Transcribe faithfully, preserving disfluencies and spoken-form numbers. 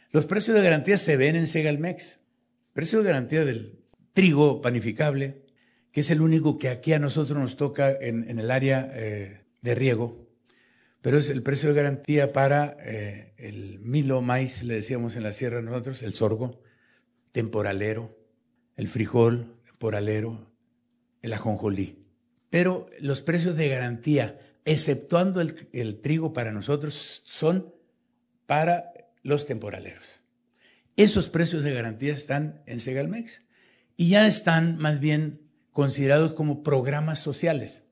Los precios de garantía se ven en Segalmex. Precio de garantía del trigo panificable, que es el único que aquí a nosotros nos toca en, en el área eh, de riego, pero es el precio de garantía para eh, el milo, maíz, le decíamos en la sierra nosotros, el sorgo, temporalero, el frijol, temporalero, el ajonjolí. Pero los precios de garantía, exceptuando el, el trigo para nosotros, son para los temporaleros. Esos precios de garantía están en Segalmex y ya están más bien considerados como programas sociales.